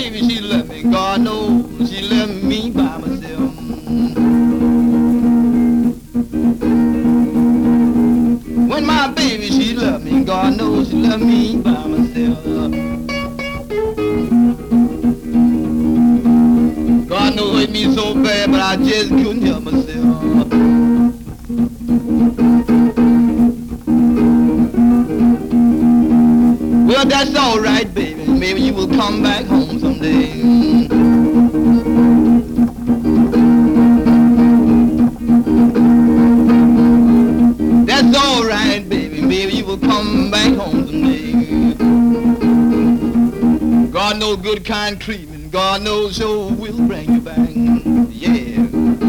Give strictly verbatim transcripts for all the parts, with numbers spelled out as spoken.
baby, she left me. God knows she left me by myself. When my baby, she left me. God knows she left me by myself. God knows it hurt me so bad, but I just couldn't help myself. Well, that's all right, baby. Maybe you will come back home someday. That's all right, baby. Maybe you will come back home someday. God knows good kind treatment. God knows sure will bring you back. Yeah.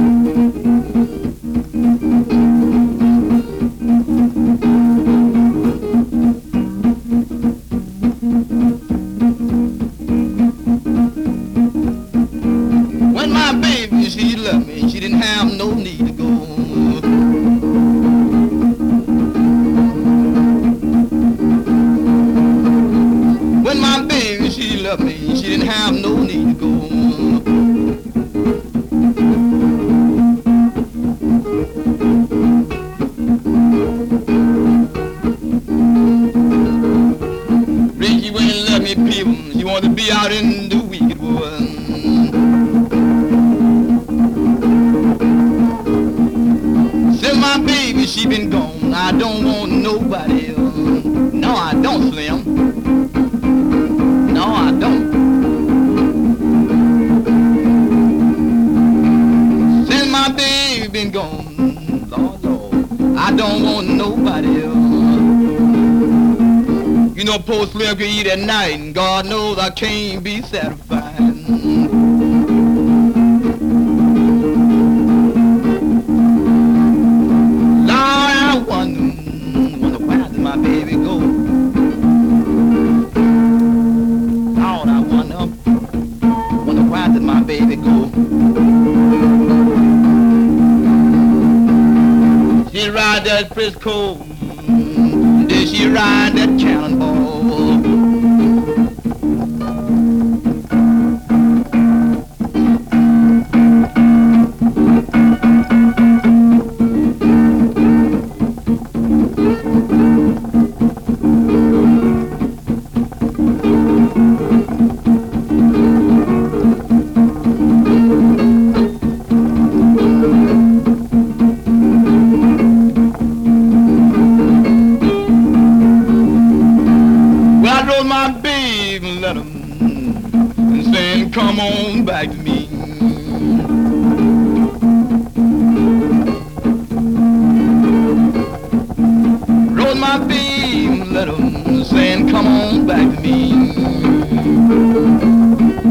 When my baby, she loved me, she didn't have no need to go. When my baby, she loved me, she didn't have no need to go. Ricky wouldn't love me, people. She wanted to be out in the wicked world. Since my baby, she been gone, I don't want nobody else. No, I don't, Slim. No, I don't. Since my baby been gone, Lord, Lord, I don't want nobody else. You know, poor Slim can eat at night, and God knows I can't be satisfied. Lord, I wonder, wonder where did my baby go? Lord, I wonder, wonder where did my baby go? She ride that Frisco, did she ride that Cannonball? My baby, let him and saying, come on back to me. Wrote my baby, let him saying, come on back to me.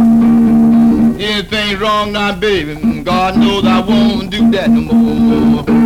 Anything wrong now, baby, God knows I won't do that no more.